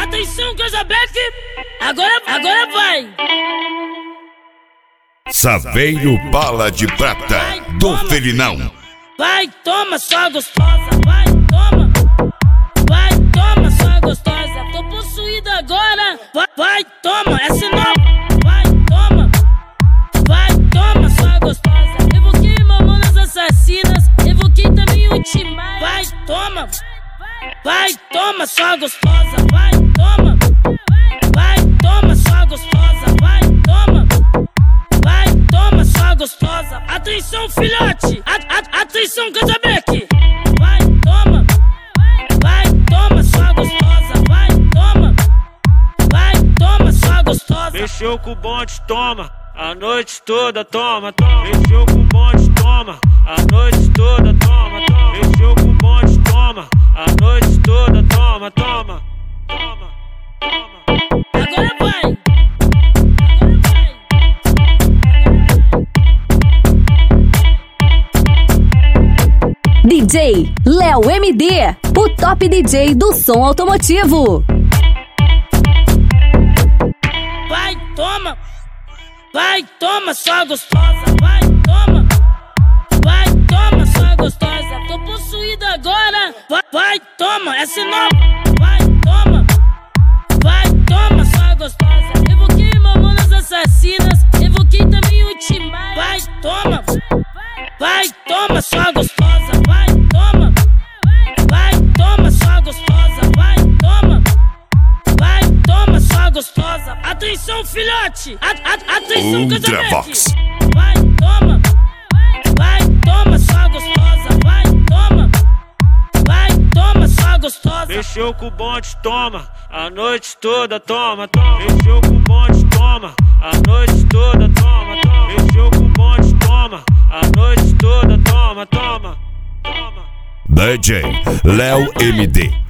Atenção, Casa Black, agora vai. Saveiro Bala de Prata, do Felinão. Vai, toma, sua gostosa, vai, toma, sua gostosa. Tô possuída agora, vai, toma, essa é nova. Vai, toma, sua gostosa. Evoquei Mamonas Assassinas, evoquei também o Timaya. Vai, toma, sua gostosa, vai, toma, sua gostosa, vai, toma, sua gostosa. Atenção, filhote, atenção, Casa Black. Vai, toma, sua gostosa, vai, toma, sua gostosa. Mexeu com o bonde, toma, a noite toda, toma. Mexeu com o bonde, toma, a noite toda, toma. Mexeu com o bonde, toma, a noite toda, toma. Agora vai. DJ Léo MD, o top DJ do som automotivo. Vai, toma, sua gostosa, vai, toma, sua gostosa. Tô possuída agora, vai, toma, essa é nova. Vai, toma, sua gostosa. Evoquei Mamonas Assassinas, evoquei também o Timaya. Vai, toma, sua gostosa, vai, toma, sua gostosa, vai, toma, sua gostosa. Atenção, filhote, atenção, Casa Black. Vai, toma, sua gostosa, vai, toma, sua gostosa. Mexeu com o bonde, toma, a noite toda, toma. Mexeu com o bonde, toma, a noite toda, toma. Mexeu com o bonde, toma, a noite toda, toma. DJ Léo MD.